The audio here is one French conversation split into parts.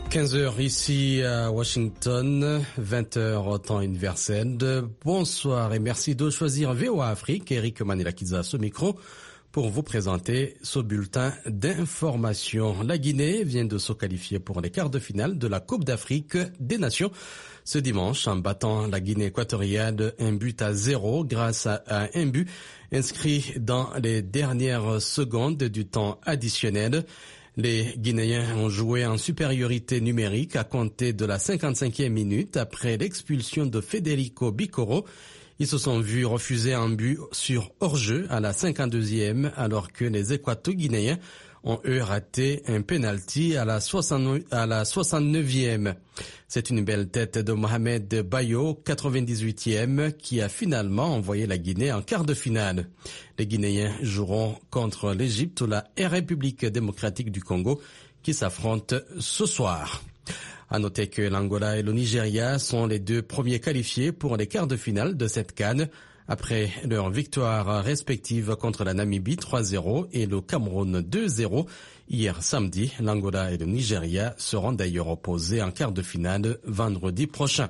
15h ici à Washington, 20h au temps universel. Bonsoir et merci de choisir VOA Afrique. Eric Manelakiza à ce micro pour vous présenter ce bulletin d'information. La Guinée vient de se qualifier pour les quarts de finale de la Coupe d'Afrique des Nations ce dimanche en battant la Guinée équatoriale 1-0 grâce à un but inscrit dans les dernières secondes du temps additionnel. Les Guinéens ont joué en supériorité numérique à compter de la 55e minute après l'expulsion de Federico Bicoro. Ils se sont vus refuser un but sur hors-jeu à la 52e alors que les Équato-Guinéens ont eux raté un penalty à la 69e. C'est une belle tête de Mohamed Bayo, 98e, qui a finalement envoyé la Guinée en quart de finale. Les Guinéens joueront contre l'Égypte ou la République démocratique du Congo qui s'affrontent ce soir. À noter que l'Angola et le Nigeria sont les deux premiers qualifiés pour les quarts de finale de cette CAN. Après leur victoire respective contre la Namibie 3-0 et le Cameroun 2-0, hier samedi, l'Angola et le Nigeria seront d'ailleurs opposés en quart de finale vendredi prochain.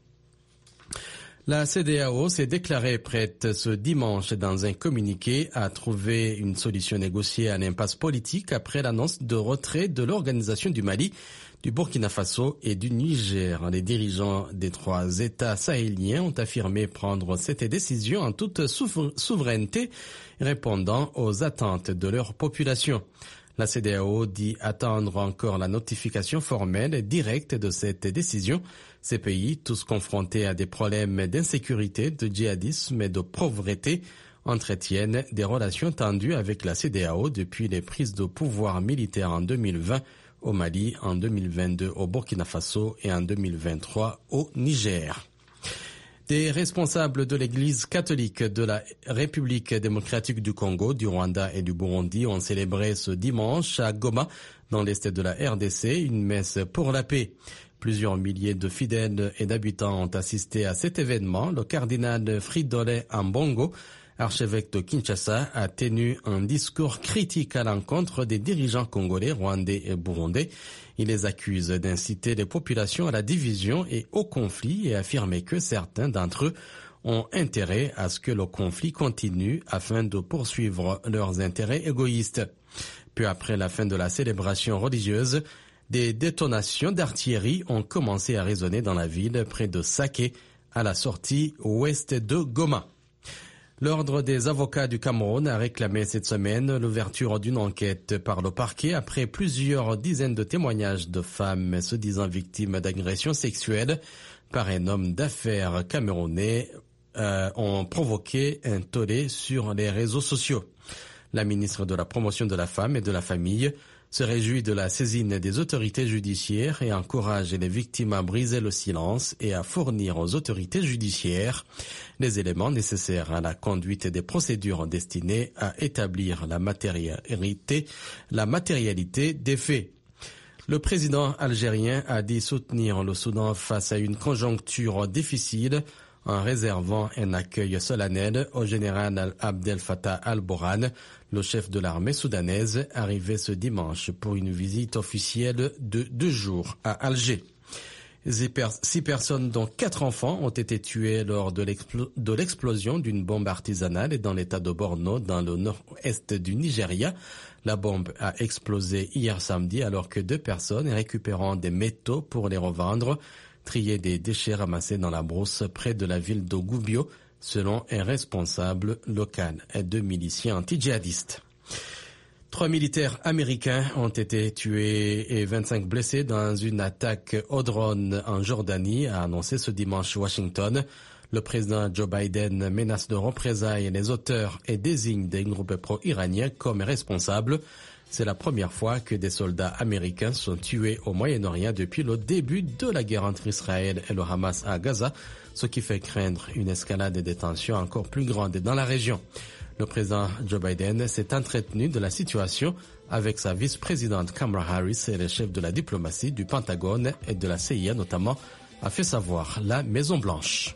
La CEDEAO s'est déclarée prête ce dimanche dans un communiqué à trouver une solution négociée à l'impasse politique après l'annonce de retrait de l'Organisation du Mali, du Burkina Faso et du Niger. Les dirigeants des trois États sahéliens ont affirmé prendre cette décision en toute souveraineté, répondant aux attentes de leur population. La CEDEAO dit attendre encore la notification formelle et directe de cette décision. Ces pays, tous confrontés à des problèmes d'insécurité, de djihadisme et de pauvreté, entretiennent des relations tendues avec la CEDEAO depuis les prises de pouvoir militaires en 2020 au Mali, en 2022 au Burkina Faso et en 2023 au Niger. Des responsables de l'Église catholique de la République démocratique du Congo, du Rwanda et du Burundi ont célébré ce dimanche à Goma, dans l'est de la RDC, une messe pour la paix. Plusieurs milliers de fidèles et d'habitants ont assisté à cet événement. Le cardinal Fridolin Ambongo, archevêque de Kinshasa, a tenu un discours critique à l'encontre des dirigeants congolais, rwandais et burundais. Il les accuse d'inciter les populations à la division et au conflit et affirme que certains d'entre eux ont intérêt à ce que le conflit continue afin de poursuivre leurs intérêts égoïstes. Peu après la fin de la célébration religieuse, des détonations d'artillerie ont commencé à résonner dans la ville près de Saké, à la sortie ouest de Goma. L'Ordre des avocats du Cameroun a réclamé cette semaine l'ouverture d'une enquête par le parquet après plusieurs dizaines de témoignages de femmes se disant victimes d'agressions sexuelles par un homme d'affaires camerounais ont provoqué un tollé sur les réseaux sociaux. La ministre de la Promotion de la Femme et de la Famille se réjouit de la saisine des autorités judiciaires et encourage les victimes à briser le silence et à fournir aux autorités judiciaires les éléments nécessaires à la conduite des procédures destinées à établir la matérialité des faits. Le président algérien a dit soutenir le Soudan face à une conjoncture difficile en réservant un accueil solennel au général Abdel Fattah al-Burhan, le chef de l'armée soudanaise, arrivé ce dimanche pour une visite officielle de 2 jours à Alger. 6 personnes, dont 4 enfants, ont été tuées lors de l'explosion d'une bombe artisanale dans l'état de Borno, dans le nord-est du Nigeria. La bombe a explosé hier samedi alors que 2 personnes récupérant des métaux pour les revendre triaient des déchets ramassés dans la brousse près de la ville de Gubio, selon un responsable local et 2 miliciens anti-djihadistes. 3 militaires américains ont été tués et 25 blessés dans une attaque au drone en Jordanie, a annoncé ce dimanche Washington. Le président Joe Biden menace de représailles les auteurs et désigne des groupes pro-iraniens comme responsables. C'est la première fois que des soldats américains sont tués au Moyen-Orient depuis le début de la guerre entre Israël et le Hamas à Gaza, ce qui fait craindre une escalade des tensions encore plus grande dans la région. Le président Joe Biden s'est entretenu de la situation avec sa vice-présidente Kamala Harris et les chefs de la diplomatie, du Pentagone et de la CIA notamment, a fait savoir la Maison-Blanche.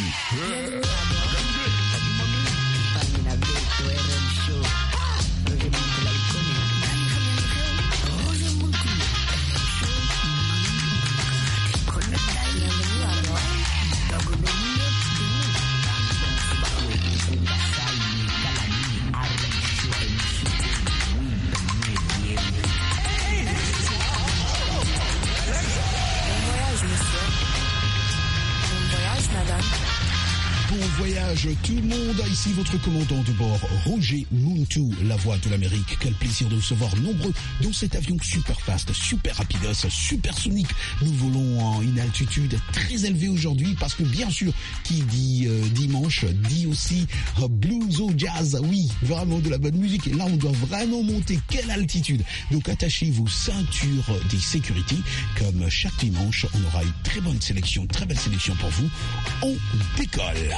Voyage tout le monde, ici votre commandant de bord Roger Muntu, la voix de l'Amérique. Quel plaisir de vous recevoir nombreux dans cet avion super fast, super rapidos, supersonique. Nous volons à une altitude très élevée aujourd'hui parce que bien sûr qui dit dimanche dit aussi blues au jazz. Oui, vraiment de la bonne musique et là on doit vraiment monter. Quelle altitude! Donc attachez vos ceintures des sécurité. Comme chaque dimanche on aura une très bonne sélection, très belle sélection pour vous. On décolle.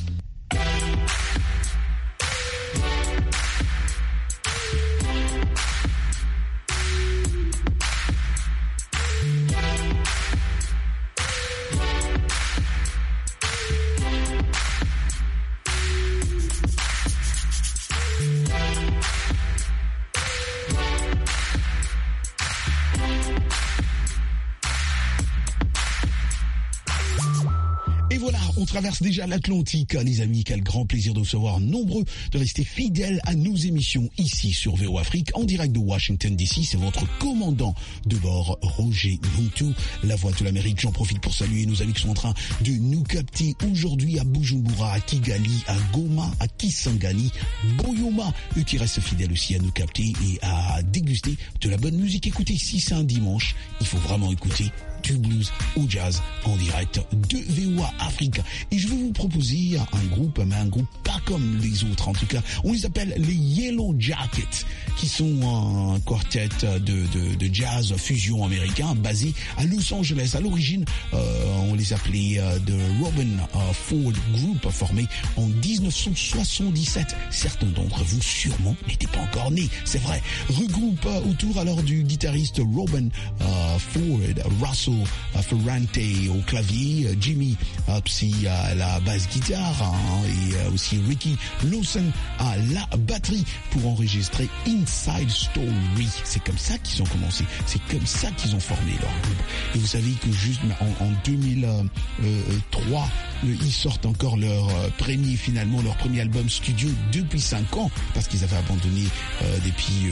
On traverse déjà l'Atlantique, les amis. Quel grand plaisir de vous recevoir nombreux, de rester fidèles à nos émissions ici sur VO Afrique, en direct de Washington DC. C'est votre commandant de bord, Roger Muntu, la voix de l'Amérique. J'en profite pour saluer nos amis qui sont en train de nous capter aujourd'hui à Bujumbura, à Kigali, à Goma, à Kisangani, Boyoma, eux qui restent fidèles aussi à nous capter et à déguster de la bonne musique. Écoutez, si c'est un dimanche, il faut vraiment écouter du blues au jazz en direct de VOA Afrique. Et je vais vous proposer un groupe, mais un groupe pas comme les autres. En tout cas, on les appelle les Yellow Jackets, qui sont un quartet de jazz fusion américain basé à Los Angeles. À l'origine, on les appelait The Robin Ford Group, formé en 1977. Certains d'entre vous sûrement n'étaient pas encore nés, c'est vrai. Regroupe autour alors du guitariste Robin Ford, Russell Ferrante au clavier, Jimmy Psy à la basse guitare et aussi Ricky Lawson à la batterie pour enregistrer Inside Story. C'est comme ça qu'ils ont commencé, c'est comme ça qu'ils ont formé leur groupe. Et vous savez que juste en 2003, ils sortent encore leur premier album studio depuis 5 ans parce qu'ils avaient abandonné depuis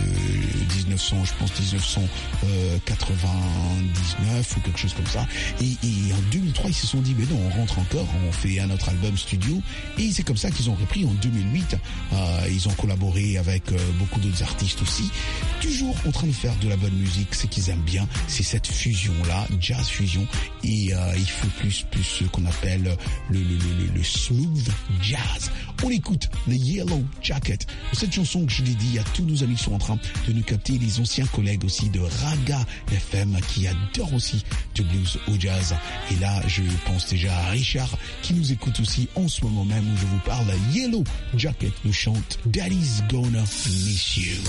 1999 ou quelque chose comme ça. Et en 2003, ils se sont dit, mais non, on rentre encore, on fait un autre album studio. Et c'est comme ça qu'ils ont repris en 2008. Ils ont collaboré avec beaucoup d'autres artistes aussi. Toujours en train de faire de la bonne musique. Ce qu'ils aiment bien, c'est cette fusion-là, jazz fusion. Et il faut plus ce qu'on appelle le smooth jazz. On écoute les Yellow Jackets. Cette chanson que je l'ai dit à tous nos amis qui sont en train de nous capter, les anciens collègues aussi de Raga FM qui adorent aussi de blues au jazz. Et là, je pense déjà à Richard qui nous écoute aussi en ce moment même où je vous parle. Yellow Jacket nous chante Daddy's Gonna Miss You.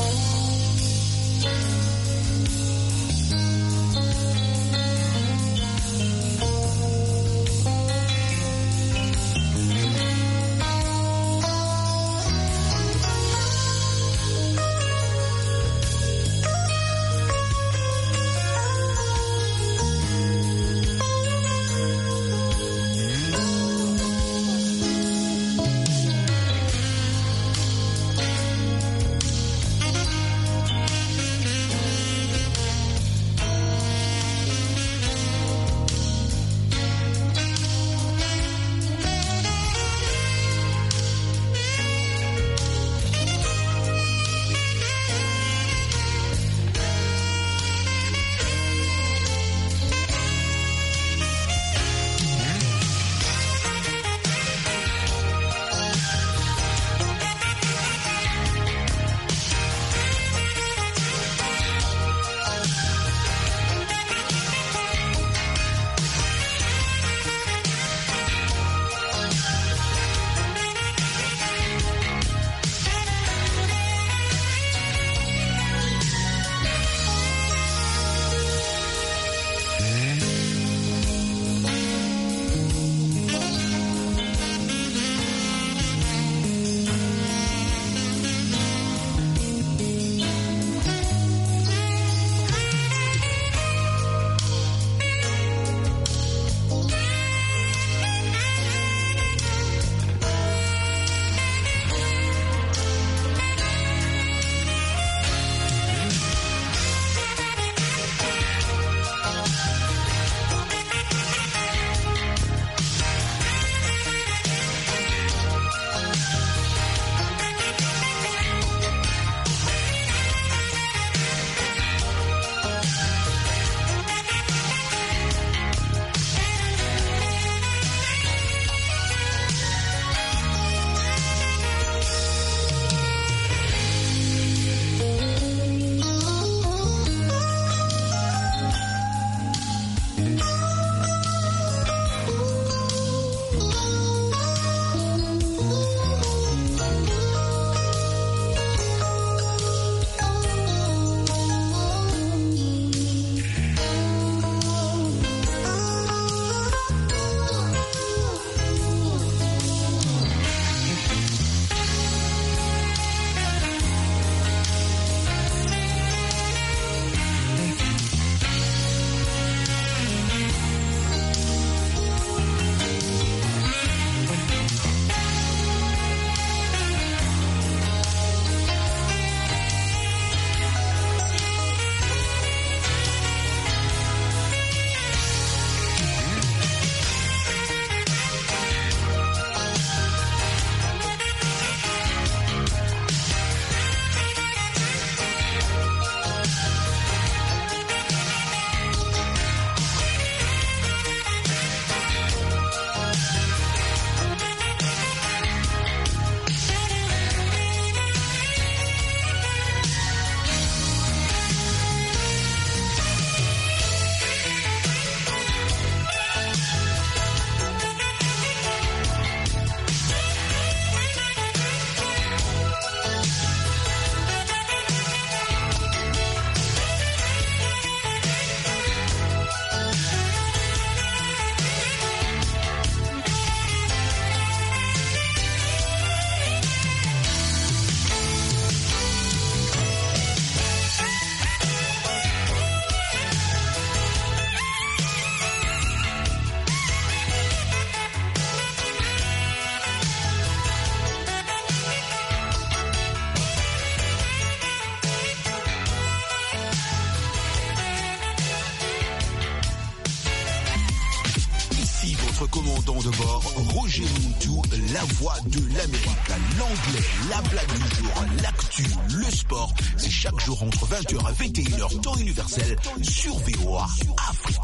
commandant de bord, Roger Moutou, la voix de l'Amérique. L'anglais, la blague du jour, l'actu, le sport, c'est chaque jour entre 20h et 21h, temps universel, sur VOA Afrique.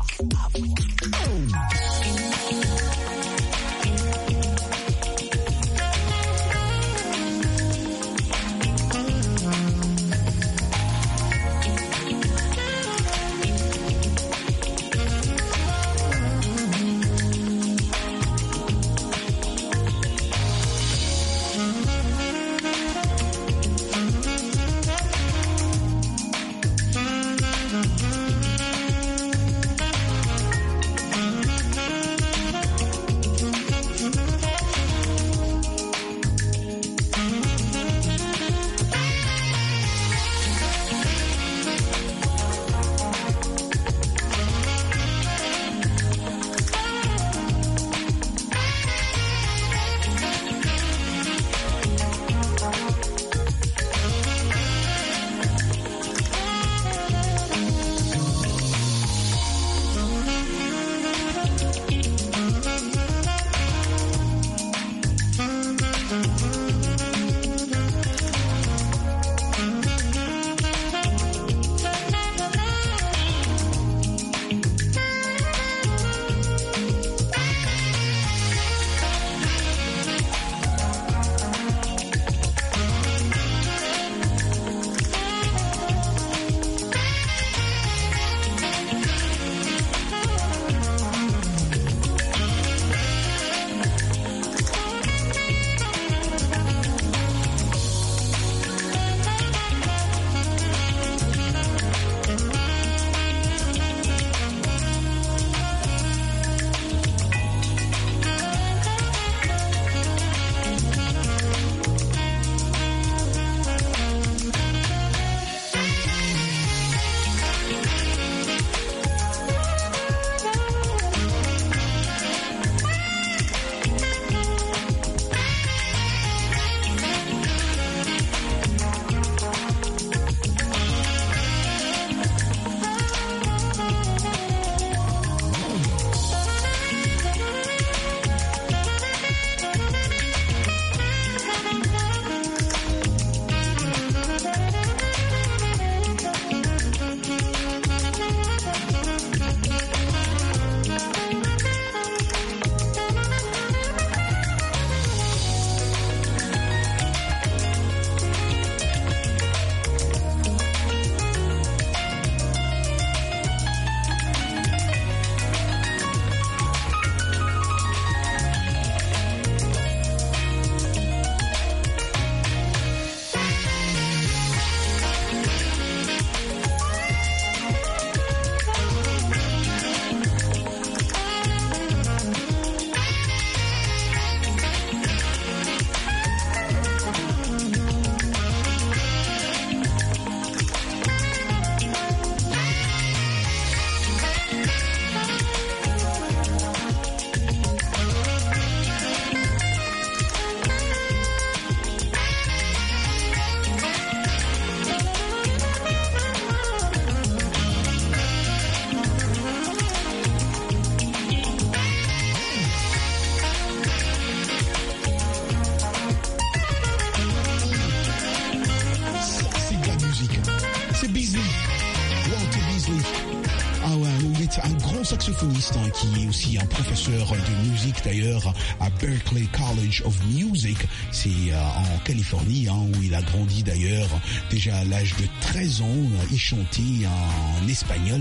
Saxophoniste qui est aussi un professeur de musique d'ailleurs à Berklee College of Music, c'est en Californie où il a grandi d'ailleurs. Déjà à l'âge de 13 ans, il chantait en espagnol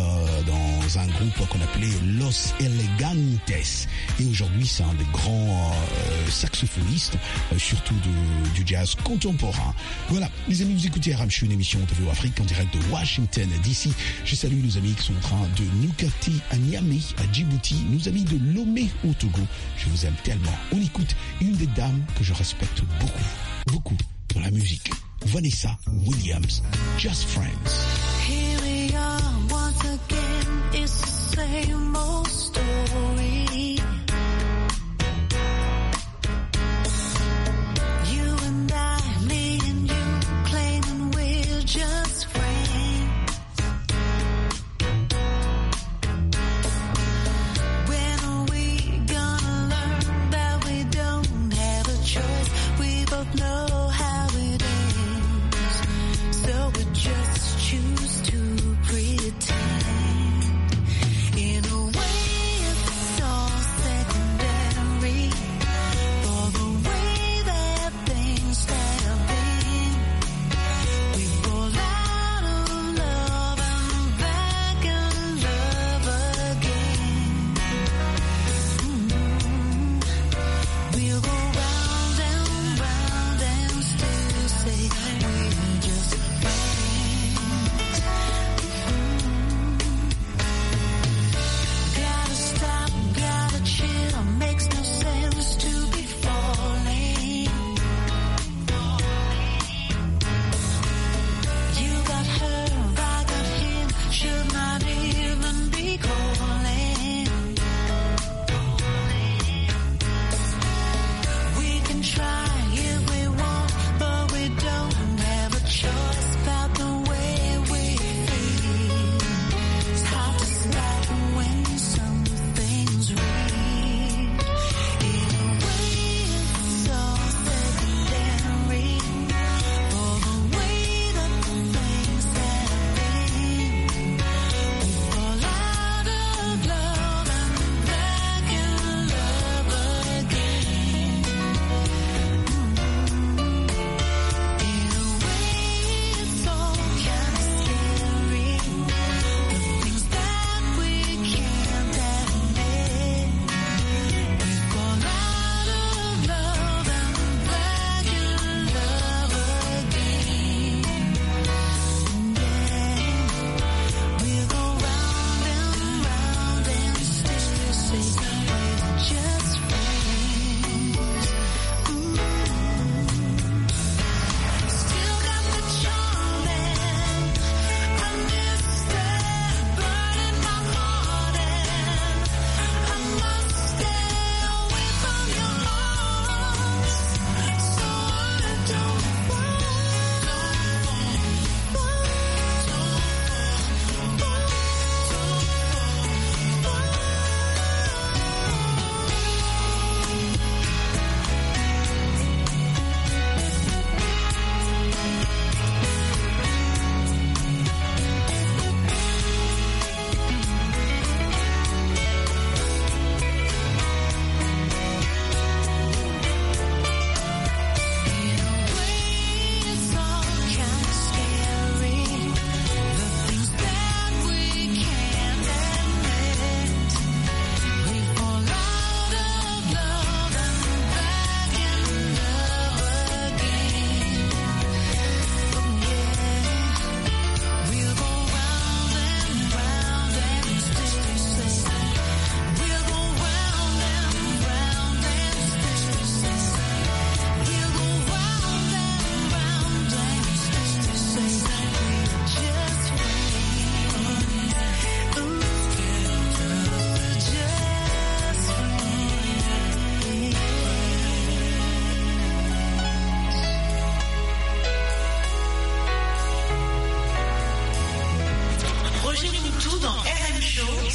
dans un groupe qu'on appelait Los Elegantes, et aujourd'hui c'est un des grands saxophonistes, surtout du jazz contemporain. Voilà, les amis, vous écoutez Aramchou, une émission de VOA Afrique en direct de Washington DC. Je salue nos amis qui sont en train de nous capter à Niamey, à Djibouti, nos amis de Lomé au Togo. Je vous aime tellement. On écoute une des dames que je respecte beaucoup pour la musique. Vanessa Williams, Just Friends. Here we are once again, it's the same old story. You and I, me and you, claiming we're just friends. When are we gonna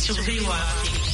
sur VOA Afrique.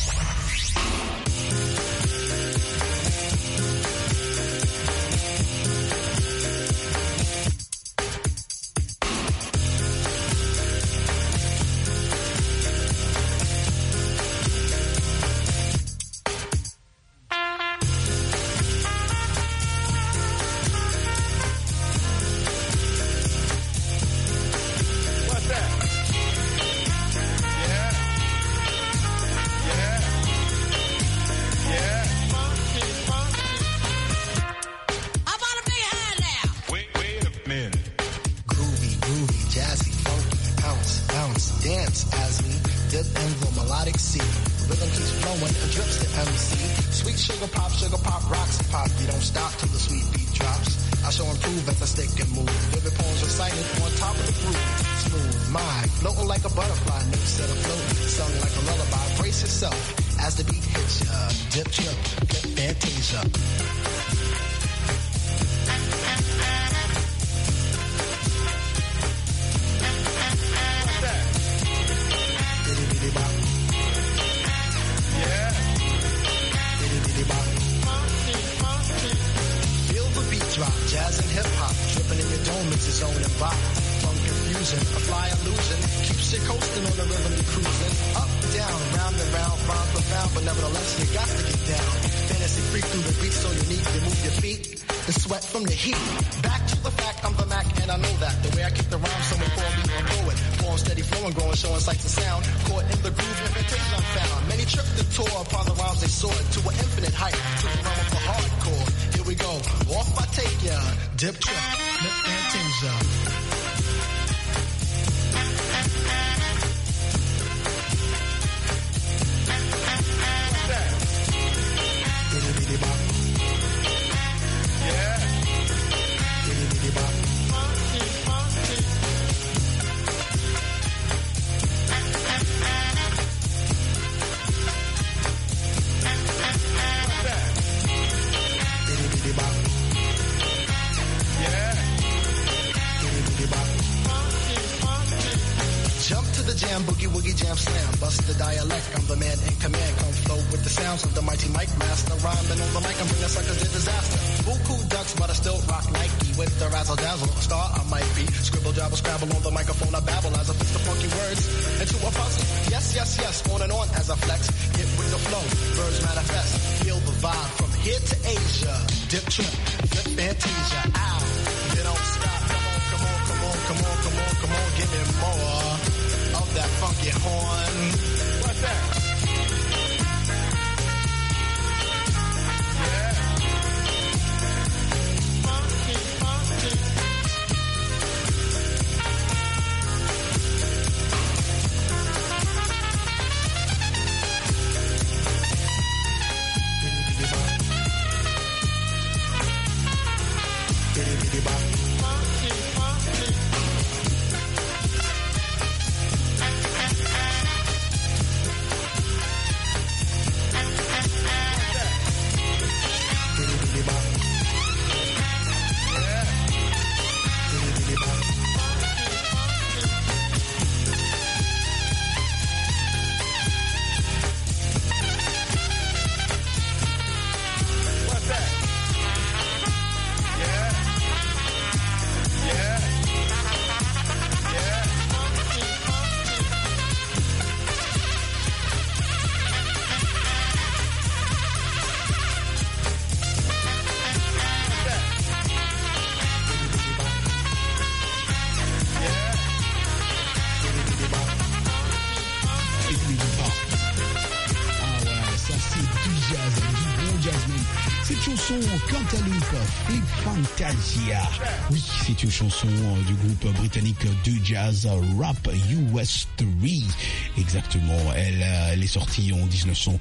Cantaloupe et Fantasia. Oui, c'est une chanson du groupe britannique de jazz Rap US 3. Exactement. Elle est sortie en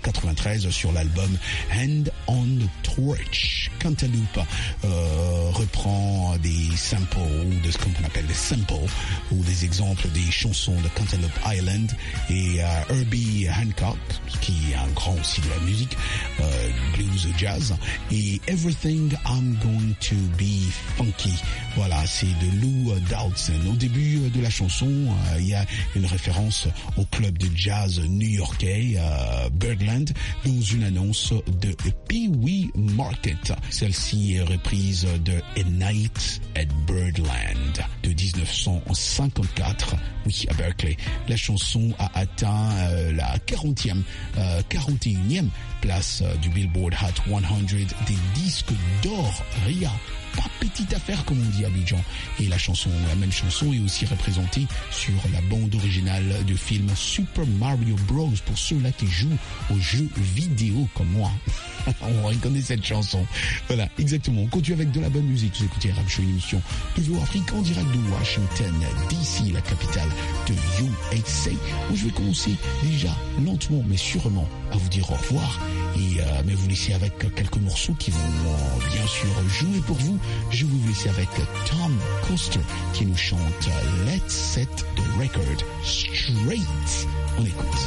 1993 sur l'album Hand on the Torch. Cantaloupe reprend des samples, de ce qu'on appelle des samples, ou des exemples des chansons de Cantaloupe Island et Herbie Hancock, qui est un grand aussi de la musique, blues jazz, et et Everything I'm Going to Be Funky. Voilà, c'est de Lou Dowdson. Au début de la chanson, il y a une référence au club de jazz new-yorkais Birdland dans une annonce de Pee Wee Market. Celle-ci est reprise de A Night at Birdland de 1954, oui, à Berkeley. La chanson a atteint la 41e place du Billboard Hot 100 des disques d'or. Ria, pas petite affaire comme on dit à Abidjan. Et la même chanson est aussi représentée sur la bande originale du film Super Mario Bros. Pour ceux-là qui jouent aux jeux vidéo comme moi. On reconnaît cette chanson. Voilà, exactement. On continue avec de la bonne musique. Vous écoutez RM Show, une émission de VOA Afrique en direct de Washington DC, la capitale de USA, où je vais commencer déjà lentement mais sûrement à vous dire au revoir mais vous laisser avec quelques morceaux qui vont bien sûr jouer pour vous. Je vais vous laisser avec Tom Coster qui nous chante Let's Set the Record Straight. On écoute.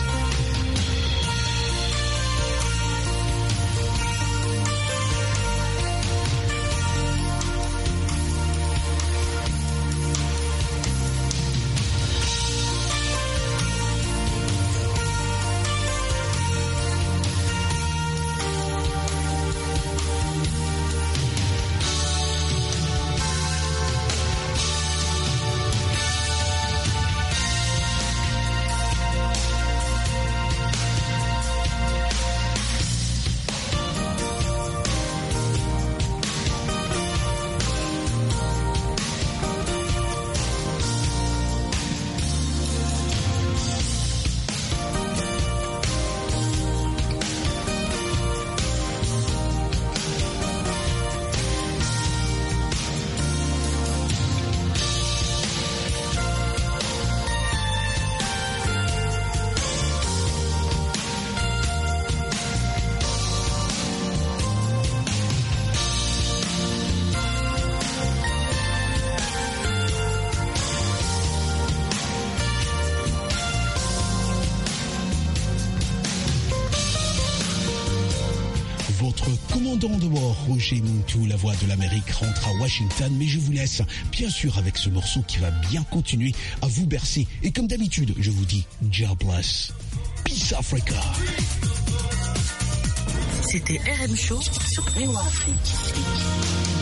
Commandant de bord, Roger Muntu, la voix de l'Amérique, rentre à Washington, mais je vous laisse bien sûr avec ce morceau qui va bien continuer à vous bercer. Et comme d'habitude, je vous dis, God bless. Peace Africa. C'était RM Show sur VOA Afrique.